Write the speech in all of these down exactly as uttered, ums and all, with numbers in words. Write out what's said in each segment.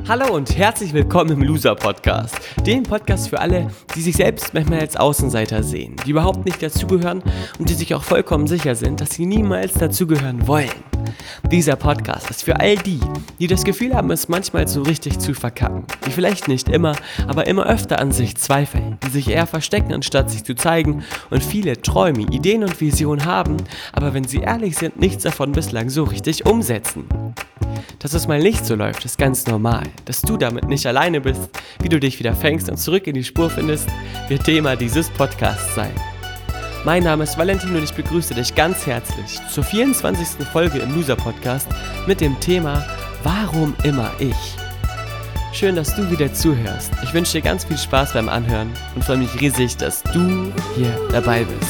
Hallo und herzlich willkommen im Loser Podcast, dem Podcast für alle, die sich selbst manchmal als Außenseiter sehen, die überhaupt nicht dazugehören und die sich auch vollkommen sicher sind, dass sie niemals dazugehören wollen. Dieser Podcast ist für all die, die das Gefühl haben, es manchmal so richtig zu verkacken, die vielleicht nicht immer, aber immer öfter an sich zweifeln, die sich eher verstecken, anstatt sich zu zeigen und viele Träume, Ideen und Visionen haben, aber wenn sie ehrlich sind, nichts davon bislang so richtig umsetzen. Dass es mal nicht so läuft, ist ganz normal. Dass du damit nicht alleine bist, wie du dich wieder fängst und zurück in die Spur findest, wird Thema dieses Podcasts sein. Mein Name ist Valentin und ich begrüße dich ganz herzlich zur vierundzwanzigsten Folge im Loser Podcast mit dem Thema Warum immer ich? Schön, dass du wieder zuhörst. Ich wünsche dir ganz viel Spaß beim Anhören und freue mich riesig, dass du hier dabei bist.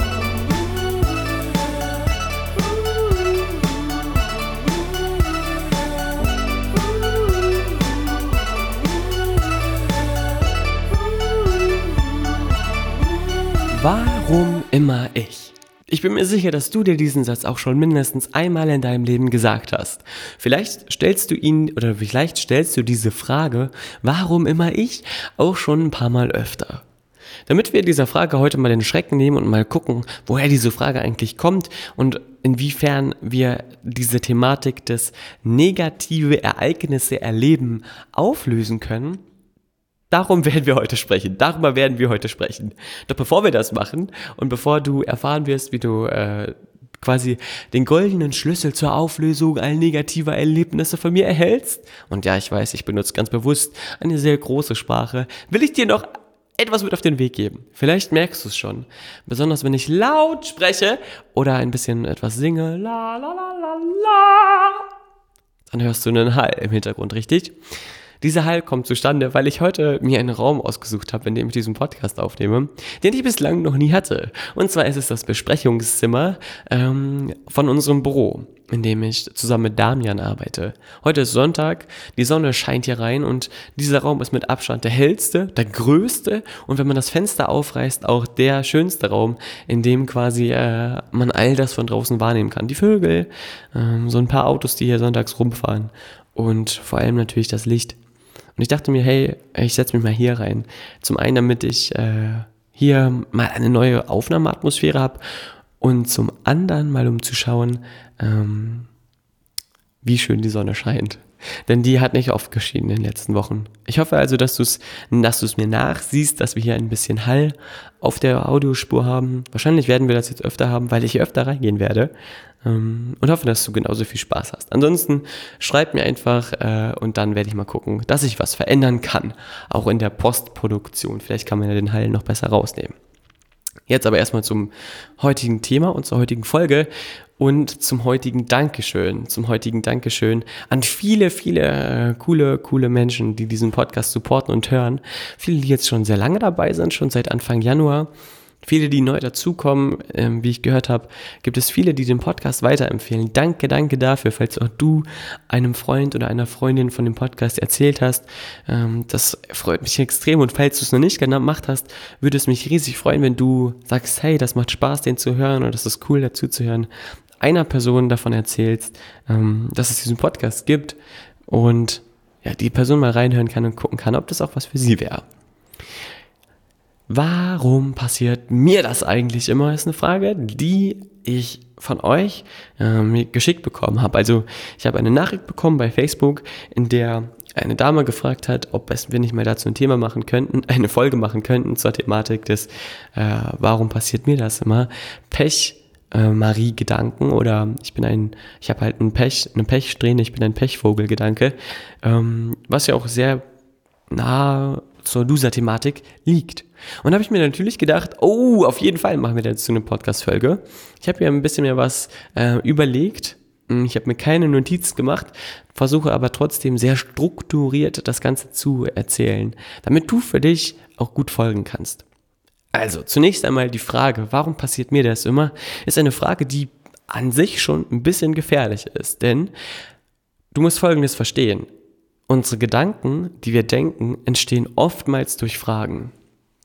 Warum immer ich? Ich bin mir sicher, dass du dir diesen Satz auch schon mindestens einmal in deinem Leben gesagt hast. Vielleicht stellst du ihn oder vielleicht stellst du diese Frage, warum immer ich, auch schon ein paar Mal öfter. Damit wir dieser Frage heute mal den Schrecken nehmen und mal gucken, woher diese Frage eigentlich kommt und inwiefern wir diese Thematik des negative Ereignisse erleben auflösen können, darum werden wir heute sprechen. Darüber werden wir heute sprechen. Doch bevor wir das machen und bevor du erfahren wirst, wie du äh, quasi den goldenen Schlüssel zur Auflösung all negativer Erlebnisse von mir erhältst, und ja, ich weiß, ich benutze ganz bewusst eine sehr große Sprache, will ich dir noch etwas mit auf den Weg geben. Vielleicht merkst du es schon. Besonders wenn ich laut spreche oder ein bisschen etwas singe, la la la la la, dann hörst du einen Hall im Hintergrund, richtig? Dieser Hall kommt zustande, weil ich heute mir einen Raum ausgesucht habe, in dem ich diesen Podcast aufnehme, den ich bislang noch nie hatte. Und zwar ist es das Besprechungszimmer ähm, von unserem Büro, in dem ich zusammen mit Damian arbeite. Heute ist Sonntag, die Sonne scheint hier rein und dieser Raum ist mit Abstand der hellste, der größte und wenn man das Fenster aufreißt, auch der schönste Raum, in dem quasi äh, man all das von draußen wahrnehmen kann. Die Vögel, ähm, so ein paar Autos, die hier sonntags rumfahren und vor allem natürlich das Licht. Und ich dachte mir, hey, ich setze mich mal hier rein. Zum einen, damit ich äh, hier mal eine neue Aufnahmeatmosphäre habe und zum anderen mal, um zu schauen, ähm, wie schön die Sonne scheint. Denn die hat nicht oft geschienen in den letzten Wochen. Ich hoffe also, dass du es dass du es mir nachsiehst, dass wir hier ein bisschen Hall auf der Audiospur haben. Wahrscheinlich werden wir das jetzt öfter haben, weil ich hier öfter reingehen werde. Ähm, und hoffe, dass du genauso viel Spaß hast. Ansonsten schreib mir einfach äh, und dann werde ich mal gucken, dass ich was verändern kann. Auch in der Postproduktion. Vielleicht kann man ja den Hall noch besser rausnehmen. Jetzt aber erstmal zum heutigen Thema und zur heutigen Folge und zum heutigen Dankeschön, zum heutigen Dankeschön an viele, viele äh, coole, coole Menschen, die diesen Podcast supporten und hören. Viele, die jetzt schon sehr lange dabei sind, schon seit Anfang Januar. Viele, die neu dazukommen, ähm, wie ich gehört habe, gibt es viele, die den Podcast weiterempfehlen. Danke, danke dafür, falls auch du einem Freund oder einer Freundin von dem Podcast erzählt hast. Ähm, das freut mich extrem und falls du es noch nicht gemacht hast, würde es mich riesig freuen, wenn du sagst, hey, das macht Spaß, den zu hören oder das ist cool, dazu zu hören. Einer Person davon erzählst, ähm, dass es diesen Podcast gibt und ja, die Person mal reinhören kann und gucken kann, ob das auch was für sie wäre. Warum passiert mir das eigentlich immer, ist eine Frage, die ich von euch ähm, geschickt bekommen habe. Also ich habe eine Nachricht bekommen bei Facebook, in der eine Dame gefragt hat, ob es, wir nicht mal dazu ein Thema machen könnten, eine Folge machen könnten zur Thematik des äh, Warum passiert mir das immer? Pech, äh, Marie-Gedanken oder ich bin ein, ich habe halt einen Pech, eine Pechsträhne, ich bin ein Pechvogel-Gedanke, ähm, was ja auch sehr nah zur Loser-Thematik liegt. Und da habe ich mir natürlich gedacht, oh, auf jeden Fall machen wir dazu eine Podcast-Folge. Ich habe mir ein bisschen mehr was äh, überlegt. Ich habe mir keine Notizen gemacht, versuche aber trotzdem sehr strukturiert das Ganze zu erzählen, damit du für dich auch gut folgen kannst. Also, zunächst einmal die Frage, warum passiert mir das immer, ist eine Frage, die an sich schon ein bisschen gefährlich ist. Denn du musst Folgendes verstehen. Unsere Gedanken, die wir denken, entstehen oftmals durch Fragen.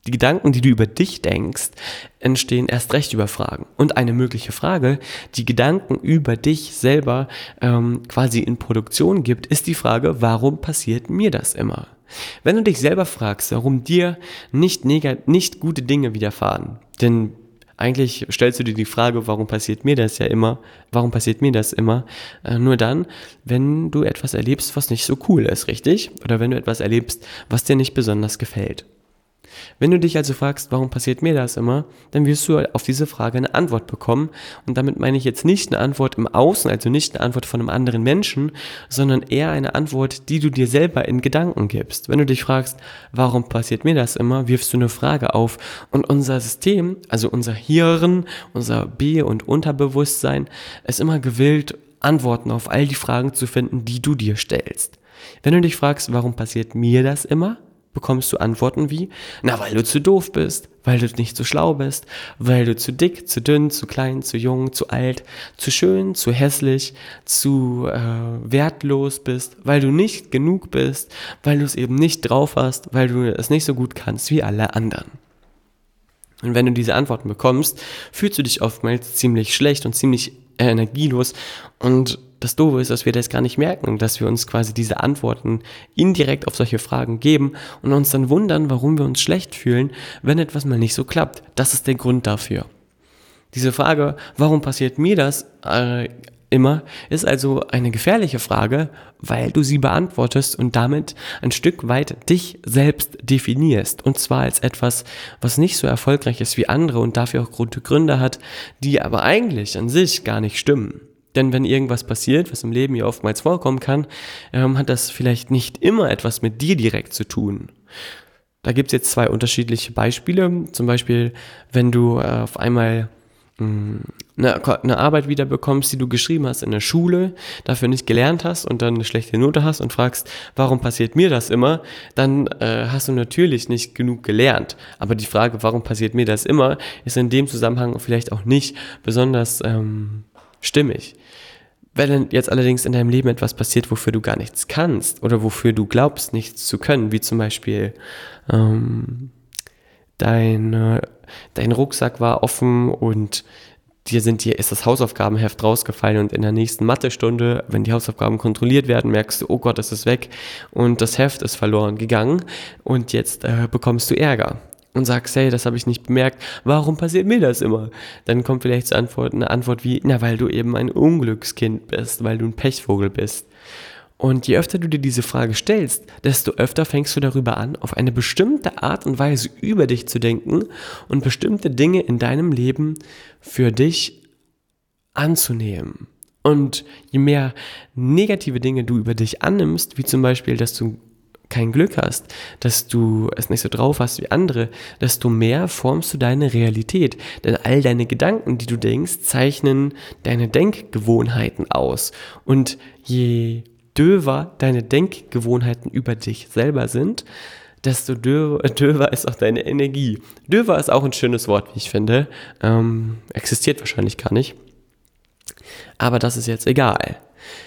Die Gedanken, die du über dich denkst, entstehen erst recht über Fragen. Und eine mögliche Frage, die Gedanken über dich selber ähm, quasi in Produktion gibt, ist die Frage, warum passiert mir das immer? Wenn du dich selber fragst, warum dir nicht, negat- nicht gute Dinge widerfahren, denn eigentlich stellst du dir die Frage, warum passiert mir das ja immer, warum passiert mir das immer, äh, nur dann, wenn du etwas erlebst, was nicht so cool ist, richtig? Oder wenn du etwas erlebst, was dir nicht besonders gefällt. Wenn du dich also fragst, warum passiert mir das immer, dann wirst du auf diese Frage eine Antwort bekommen. Und damit meine ich jetzt nicht eine Antwort im Außen, also nicht eine Antwort von einem anderen Menschen, sondern eher eine Antwort, die du dir selber in Gedanken gibst. Wenn du dich fragst, warum passiert mir das immer, wirfst du eine Frage auf. Und unser System, also unser Hirn, unser Be- und Unterbewusstsein, ist immer gewillt, Antworten auf all die Fragen zu finden, die du dir stellst. Wenn du dich fragst, warum passiert mir das immer, bekommst du Antworten wie, na, weil du zu doof bist, weil du nicht so schlau bist, weil du zu dick, zu dünn, zu klein, zu jung, zu alt, zu schön, zu hässlich, zu äh, wertlos bist, weil du nicht genug bist, weil du es eben nicht drauf hast, weil du es nicht so gut kannst wie alle anderen. Und wenn du diese Antworten bekommst, fühlst du dich oftmals ziemlich schlecht und ziemlich äh, energielos. Und das Doofe ist, dass wir das gar nicht merken, dass wir uns quasi diese Antworten indirekt auf solche Fragen geben und uns dann wundern, warum wir uns schlecht fühlen, wenn etwas mal nicht so klappt. Das ist der Grund dafür. Diese Frage, warum passiert mir das äh, immer, ist also eine gefährliche Frage, weil du sie beantwortest und damit ein Stück weit dich selbst definierst. Und zwar als etwas, was nicht so erfolgreich ist wie andere und dafür auch gute Gründe hat, die aber eigentlich an sich gar nicht stimmen. Denn wenn irgendwas passiert, was im Leben ja oftmals vorkommen kann, ähm, hat das vielleicht nicht immer etwas mit dir direkt zu tun. Da gibt es jetzt zwei unterschiedliche Beispiele. Zum Beispiel, wenn du äh, auf einmal mh, eine, eine Arbeit wieder bekommst, die du geschrieben hast in der Schule, dafür nicht gelernt hast und dann eine schlechte Note hast und fragst, warum passiert mir das immer, dann äh, hast du natürlich nicht genug gelernt. Aber die Frage, warum passiert mir das immer, ist in dem Zusammenhang vielleicht auch nicht besonders ähm, stimmig. Wenn jetzt allerdings in deinem Leben etwas passiert, wofür du gar nichts kannst oder wofür du glaubst, nichts zu können, wie zum Beispiel ähm, dein, äh, dein Rucksack war offen und dir sind dir ist das Hausaufgabenheft rausgefallen und in der nächsten Mathestunde, wenn die Hausaufgaben kontrolliert werden, merkst du, oh Gott, es ist weg und das Heft ist verloren gegangen und jetzt äh, bekommst du Ärger. Und sagst, hey, das habe ich nicht bemerkt, warum passiert mir das immer? Dann kommt vielleicht zur Antwort eine Antwort wie, na, weil du eben ein Unglückskind bist, weil du ein Pechvogel bist. Und je öfter du dir diese Frage stellst, desto öfter fängst du darüber an, auf eine bestimmte Art und Weise über dich zu denken und bestimmte Dinge in deinem Leben für dich anzunehmen. Und je mehr negative Dinge du über dich annimmst, wie zum Beispiel, dass du kein Glück hast, dass du es nicht so drauf hast wie andere, desto mehr formst du deine Realität. Denn all deine Gedanken, die du denkst, zeichnen deine Denkgewohnheiten aus. Und je döver deine Denkgewohnheiten über dich selber sind, desto döver, döver ist auch deine Energie. Döver ist auch ein schönes Wort, wie ich finde. Ähm, existiert wahrscheinlich gar nicht. Aber das ist jetzt egal.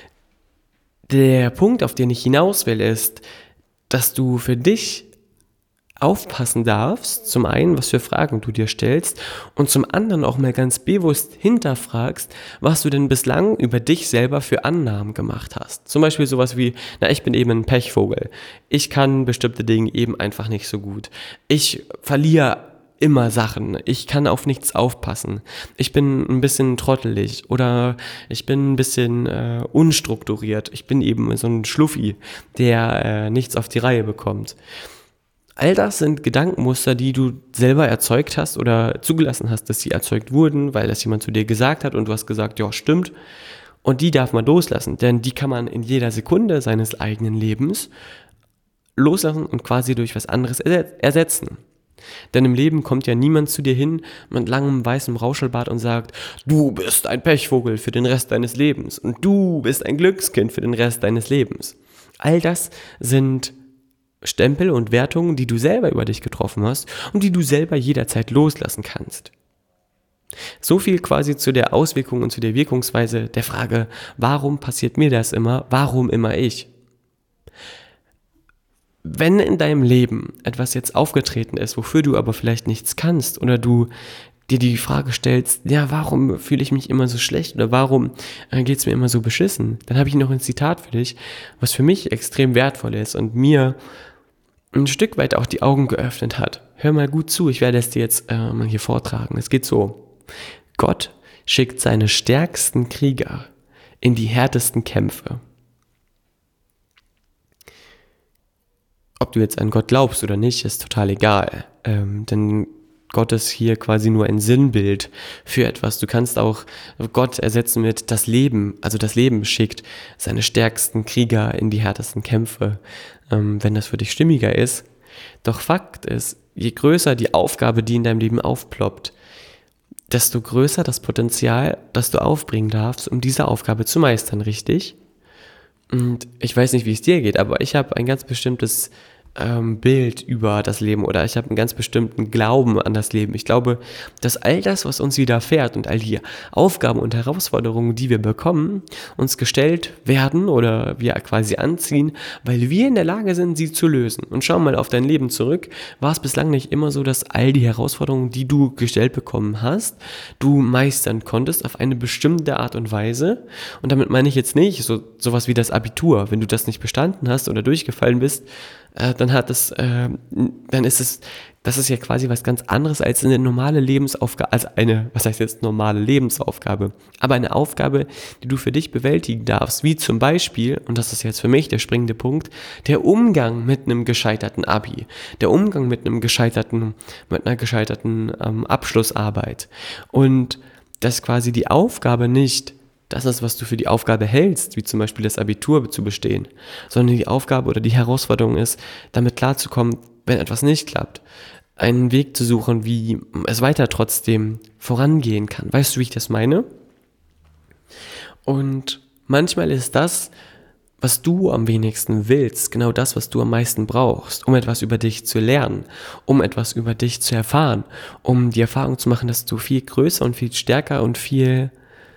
Der Punkt, auf den ich hinaus will, ist, dass du für dich aufpassen darfst, zum einen, was für Fragen du dir stellst und zum anderen auch mal ganz bewusst hinterfragst, was du denn bislang über dich selber für Annahmen gemacht hast. Zum Beispiel sowas wie, na, ich bin eben ein Pechvogel. Ich kann bestimmte Dinge eben einfach nicht so gut. Ich verliere immer Sachen. Ich kann auf nichts aufpassen. Ich bin ein bisschen trottelig oder ich bin ein bisschen äh, unstrukturiert. Ich bin eben so ein Schluffi, der äh, nichts auf die Reihe bekommt. All das sind Gedankenmuster, die du selber erzeugt hast oder zugelassen hast, dass sie erzeugt wurden, weil das jemand zu dir gesagt hat und du hast gesagt, ja, stimmt. Und die darf man loslassen, denn die kann man in jeder Sekunde seines eigenen Lebens loslassen und quasi durch was anderes ersetzen. Denn im Leben kommt ja niemand zu dir hin mit langem weißem Rauschelbart und sagt, du bist ein Pechvogel für den Rest deines Lebens und du bist ein Glückskind für den Rest deines Lebens. All das sind Stempel und Wertungen, die du selber über dich getroffen hast und die du selber jederzeit loslassen kannst. So viel quasi zu der Auswirkung und zu der Wirkungsweise der Frage, warum passiert mir das immer, warum immer ich? wenn in deinem Leben etwas jetzt aufgetreten ist, wofür du aber vielleicht nichts kannst oder du dir die Frage stellst, ja, warum fühle ich mich immer so schlecht oder warum äh, geht es mir immer so beschissen, dann habe ich noch ein Zitat für dich, was für mich extrem wertvoll ist und mir ein Stück weit auch die Augen geöffnet hat. Hör mal gut zu, ich werde es dir jetzt äh, mal hier vortragen. Es geht so: Gott schickt seine stärksten Krieger in die härtesten Kämpfe. Ob du jetzt an Gott glaubst oder nicht, ist total egal. Ähm, denn Gott ist hier quasi nur ein Sinnbild für etwas. Du kannst auch Gott ersetzen mit das Leben. Also das Leben schickt seine stärksten Krieger in die härtesten Kämpfe, ähm, wenn das für dich stimmiger ist. Doch Fakt ist, je größer die Aufgabe, die in deinem Leben aufploppt, desto größer das Potenzial, das du aufbringen darfst, um diese Aufgabe zu meistern, richtig? Und ich weiß nicht, wie es dir geht, aber ich habe ein ganz bestimmtes ähm, Bild über das Leben oder ich habe einen ganz bestimmten Glauben an das Leben. Ich glaube, dass all das, was uns widerfährt und all die Aufgaben und Herausforderungen, die wir bekommen, uns gestellt werden oder wir quasi anziehen, weil wir in der Lage sind, sie zu lösen. Und schau mal auf dein Leben zurück. War es bislang nicht immer so, dass all die Herausforderungen, die du gestellt bekommen hast, du meistern konntest auf eine bestimmte Art und Weise? Und damit meine ich jetzt nicht so sowas wie das Abitur. Wenn du das nicht bestanden hast oder durchgefallen bist, äh, dann hat es, äh, dann ist es, das ist ja quasi was ganz anderes als eine normale Lebensaufgabe, als eine, was heißt jetzt normale Lebensaufgabe, aber eine Aufgabe, die du für dich bewältigen darfst, wie zum Beispiel, und das ist jetzt für mich der springende Punkt, der Umgang mit einem gescheiterten Abi, der Umgang mit einem gescheiterten, mit einer gescheiterten ähm, Abschlussarbeit und dass quasi die Aufgabe nicht das ist, was du für die Aufgabe hältst, wie zum Beispiel das Abitur zu bestehen, sondern die Aufgabe oder die Herausforderung ist, damit klarzukommen, wenn etwas nicht klappt, einen Weg zu suchen, wie es weiter trotzdem vorangehen kann. Weißt du, wie ich das meine? Und manchmal ist das, was du am wenigsten willst, genau das, was du am meisten brauchst, um etwas über dich zu lernen, um etwas über dich zu erfahren, um die Erfahrung zu machen, dass du viel größer und viel stärker und viel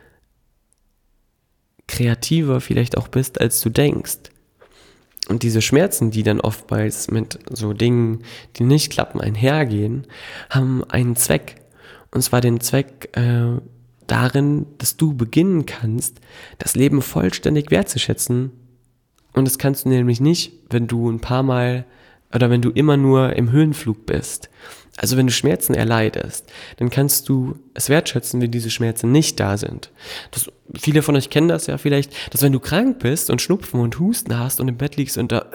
kreativer vielleicht auch bist, als du denkst. Und diese Schmerzen, die dann oftmals mit so Dingen, die nicht klappen, einhergehen, haben einen Zweck. Und zwar den Zweck äh, darin, dass du beginnen kannst, das Leben vollständig wertzuschätzen. Und das kannst du nämlich nicht, wenn du ein paar Mal oder wenn du immer nur im Höhenflug bist. Also wenn du Schmerzen erleidest, dann kannst du es wertschätzen, wenn diese Schmerzen nicht da sind. Das, viele von euch kennen das ja vielleicht, dass wenn du krank bist und Schnupfen und Husten hast und im Bett liegst und da,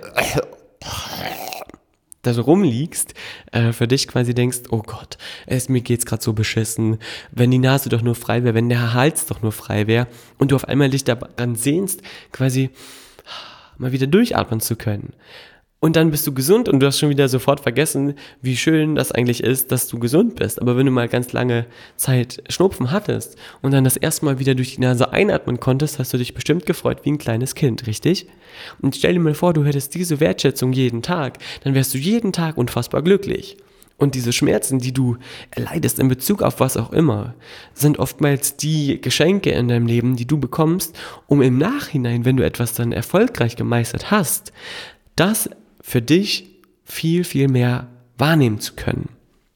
da so rumliegst, äh, für dich quasi denkst, oh Gott, es, mir geht's gerade so beschissen, wenn die Nase doch nur frei wäre, wenn der Hals doch nur frei wäre und du auf einmal dich daran sehnst, quasi mal wieder durchatmen zu können. Und dann bist du gesund und du hast schon wieder sofort vergessen, wie schön das eigentlich ist, dass du gesund bist. Aber wenn du mal ganz lange Zeit Schnupfen hattest und dann das erste Mal wieder durch die Nase einatmen konntest, hast du dich bestimmt gefreut wie ein kleines Kind, richtig? Und stell dir mal vor, du hättest diese Wertschätzung jeden Tag, dann wärst du jeden Tag unfassbar glücklich. Und diese Schmerzen, die du erleidest in Bezug auf was auch immer, sind oftmals die Geschenke in deinem Leben, die du bekommst, um im Nachhinein, wenn du etwas dann erfolgreich gemeistert hast, das für dich viel, viel mehr wahrnehmen zu können.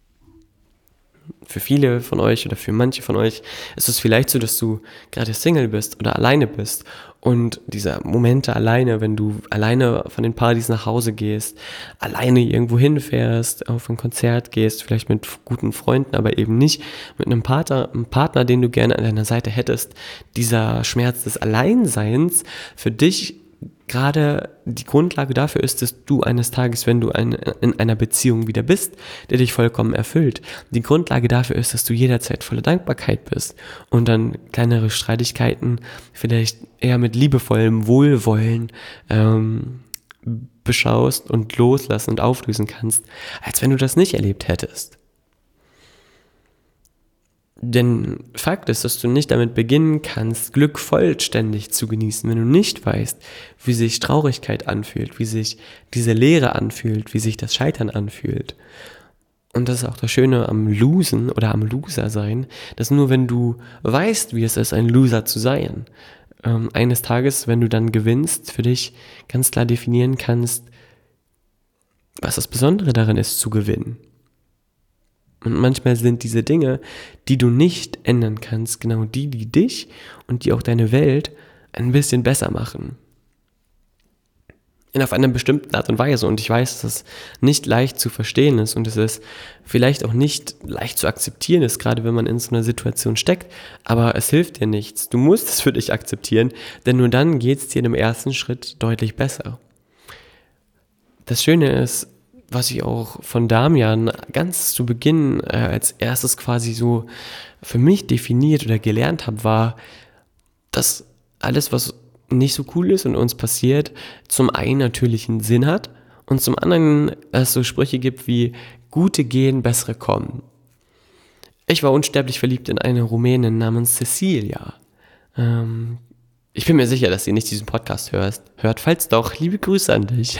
Für viele von euch oder für manche von euch ist es vielleicht so, dass du gerade Single bist oder alleine bist und diese Momente alleine, wenn du alleine von den Partys nach Hause gehst, alleine irgendwo hinfährst, auf ein Konzert gehst, vielleicht mit guten Freunden, aber eben nicht mit einem Partner, einem Partner, den du gerne an deiner Seite hättest, dieser Schmerz des Alleinseins für dich gerade die Grundlage dafür ist, dass du eines Tages, wenn du ein, in einer Beziehung wieder bist, der dich vollkommen erfüllt, die Grundlage dafür ist, dass du jederzeit voller Dankbarkeit bist und dann kleinere Streitigkeiten vielleicht eher mit liebevollem Wohlwollen ähm, beschaust und loslassen und auflösen kannst, als wenn du das nicht erlebt hättest. Denn Fakt ist, dass du nicht damit beginnen kannst, Glück vollständig zu genießen, wenn du nicht weißt, wie sich Traurigkeit anfühlt, wie sich diese Leere anfühlt, wie sich das Scheitern anfühlt. Und das ist auch das Schöne am Losen oder am Loser sein, dass nur wenn du weißt, wie es ist, ein Loser zu sein, ähm, eines Tages, wenn du dann gewinnst, für dich ganz klar definieren kannst, was das Besondere daran ist, zu gewinnen. Und manchmal sind diese Dinge, die du nicht ändern kannst, genau die, die dich und die auch deine Welt ein bisschen besser machen. In auf einer bestimmten Art und Weise. Und ich weiß, dass es nicht leicht zu verstehen ist und es ist vielleicht auch nicht leicht zu akzeptieren ist, gerade wenn man in so einer Situation steckt. Aber es hilft dir nichts. Du musst es für dich akzeptieren, denn nur dann geht es dir im ersten Schritt deutlich besser. Das Schöne ist, was ich auch von Damian ganz zu Beginn äh, als erstes quasi so für mich definiert oder gelernt habe, war, dass alles, was nicht so cool ist und uns passiert, zum einen natürlich einen Sinn hat und zum anderen es so Sprüche gibt wie gute gehen, bessere kommen. Ich war unsterblich verliebt in eine Rumänin namens Cecilia. Ähm, ich bin mir sicher, dass sie nicht diesen Podcast hörst, hört. Falls doch, liebe Grüße an dich.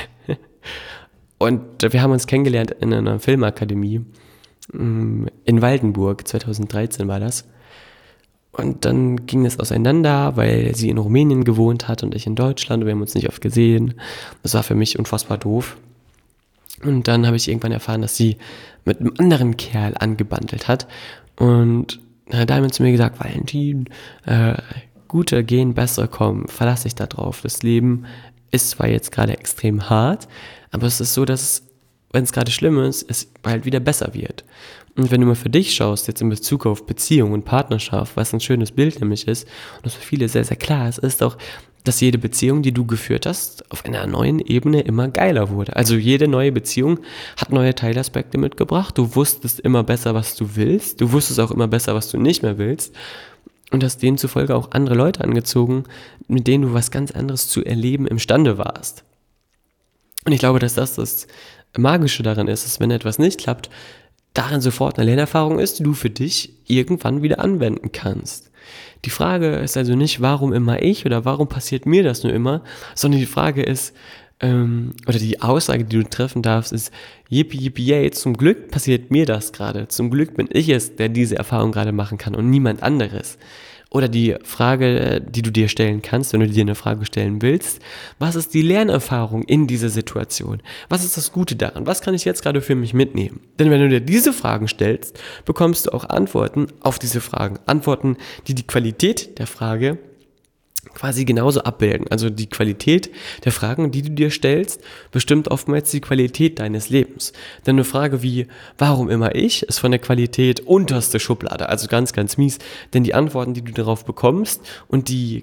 Und wir haben uns kennengelernt in einer Filmakademie in Waldenburg, zweitausenddreizehn war das. Und dann ging es auseinander, weil sie in Rumänien gewohnt hat und ich in Deutschland. Und wir haben uns nicht oft gesehen. Das war für mich unfassbar doof. Und dann habe ich irgendwann erfahren, dass sie mit einem anderen Kerl angebandelt hat. Und dann hat Damian zu mir gesagt, Valentin, äh, gute gehen, bessere kommen, verlass dich da drauf. Das Leben ist zwar jetzt gerade extrem hart, aber es ist so, dass, wenn es gerade schlimm ist, es halt wieder besser wird. Und wenn du mal für dich schaust, jetzt in Bezug auf Beziehung und Partnerschaft, was ein schönes Bild nämlich ist, und das für viele sehr, sehr klar ist, ist auch, dass jede Beziehung, die du geführt hast, auf einer neuen Ebene immer geiler wurde. Also jede neue Beziehung hat neue Teilaspekte mitgebracht. Du wusstest immer besser, was du willst. Du wusstest auch immer besser, was du nicht mehr willst. Und hast demzufolge auch andere Leute angezogen, mit denen du was ganz anderes zu erleben imstande warst. Und ich glaube, dass das das Magische daran ist, dass wenn etwas nicht klappt, darin sofort eine Lernerfahrung ist, die du für dich irgendwann wieder anwenden kannst. Die Frage ist also nicht, warum immer ich oder warum passiert mir das nur immer, sondern die Frage ist, ähm, oder die Aussage, die du treffen darfst, ist, yippie, yippie, yay, zum Glück passiert mir das gerade. Zum Glück bin ich es, der diese Erfahrung gerade machen kann und niemand anderes. Oder die Frage, die du dir stellen kannst, wenn du dir eine Frage stellen willst, was ist die Lernerfahrung in dieser Situation? Was ist das Gute daran? Was kann ich jetzt gerade für mich mitnehmen? Denn wenn du dir diese Fragen stellst, bekommst du auch Antworten auf diese Fragen. Antworten, die die Qualität der Frage quasi genauso abbilden. Also die Qualität der Fragen, die du dir stellst, bestimmt oftmals die Qualität deines Lebens. Denn eine Frage wie, warum immer ich, ist von der Qualität unterste Schublade, also ganz, ganz mies. Denn die Antworten, die du darauf bekommst und die,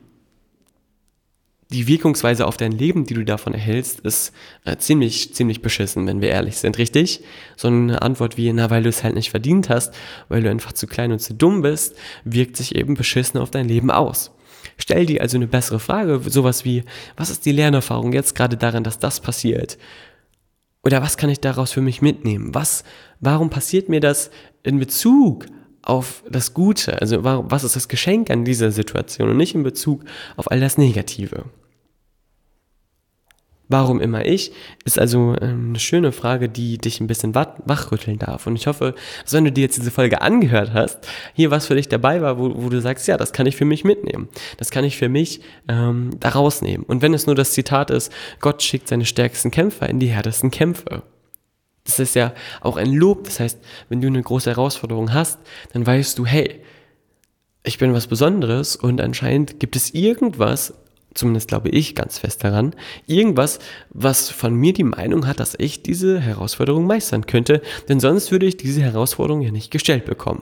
die Wirkungsweise auf dein Leben, die du davon erhältst, ist äh, ziemlich, ziemlich beschissen, wenn wir ehrlich sind, richtig? So eine Antwort wie, na, weil du es halt nicht verdient hast, weil du einfach zu klein und zu dumm bist, wirkt sich eben beschissen auf dein Leben aus. Stell dir also eine bessere Frage, sowas wie, was ist die Lernerfahrung jetzt gerade daran, dass das passiert? Oder was kann ich daraus für mich mitnehmen? Was, warum passiert mir das in Bezug auf das Gute? Also warum, was ist das Geschenk an dieser Situation und nicht in Bezug auf all das Negative? Warum immer ich, ist also eine schöne Frage, die dich ein bisschen wachrütteln darf. Und ich hoffe, dass wenn du dir jetzt diese Folge angehört hast, hier was für dich dabei war, wo, wo du sagst, ja, das kann ich für mich mitnehmen. Das kann ich für mich ähm, da rausnehmen. Und wenn es nur das Zitat ist, Gott schickt seine stärksten Kämpfer in die härtesten Kämpfe. Das ist ja auch ein Lob. Das heißt, wenn du eine große Herausforderung hast, dann weißt du, hey, ich bin was Besonderes und anscheinend gibt es irgendwas, zumindest glaube ich ganz fest daran, irgendwas, was von mir die Meinung hat, dass ich diese Herausforderung meistern könnte, denn sonst würde ich diese Herausforderung ja nicht gestellt bekommen.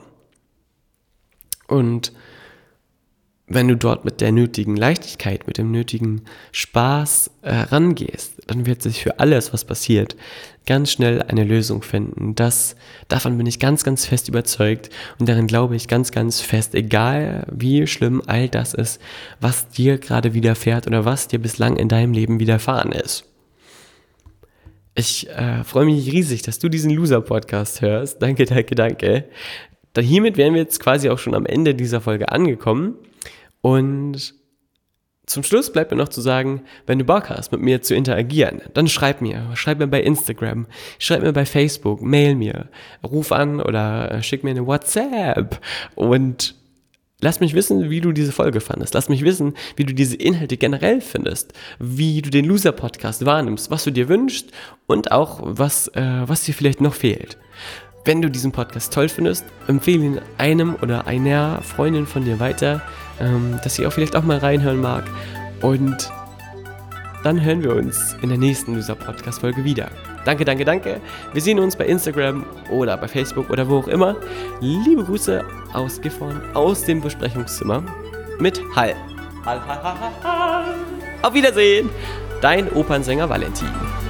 Und wenn du dort mit der nötigen Leichtigkeit, mit dem nötigen Spaß äh, rangehst, dann wird sich für alles, was passiert, ganz schnell eine Lösung finden. Das, davon bin ich ganz, ganz fest überzeugt und darin glaube ich ganz, ganz fest, egal wie schlimm all das ist, was dir gerade widerfährt oder was dir bislang in deinem Leben widerfahren ist. Ich äh, freue mich riesig, dass du diesen Loser-Podcast hörst. Danke, danke, danke. Da hiermit wären wir jetzt quasi auch schon am Ende dieser Folge angekommen. Und zum Schluss bleibt mir noch zu sagen, wenn du Bock hast, mit mir zu interagieren, dann schreib mir. Schreib mir bei Instagram, schreib mir bei Facebook, mail mir, ruf an oder schick mir eine WhatsApp und Lass mich wissen, wie du diese Folge fandest. Lass mich wissen, wie du diese Inhalte generell findest, wie du den Loser-Podcast wahrnimmst, was du dir wünschst und auch, was, äh, was dir vielleicht noch fehlt. Wenn du diesen Podcast toll findest, empfehle ihn einem oder einer Freundin von dir weiter, ähm, dass sie auch vielleicht auch mal reinhören mag. Und dann hören wir uns in der nächsten Loser-Podcast-Folge wieder. Danke, danke, danke. Wir sehen uns bei Instagram oder bei Facebook oder wo auch immer. Liebe Grüße aus Gifhorn, aus dem Besprechungszimmer mit Hall. Hall, Hall, Hall, Hall. Auf Wiedersehen, dein Opernsänger Valentin.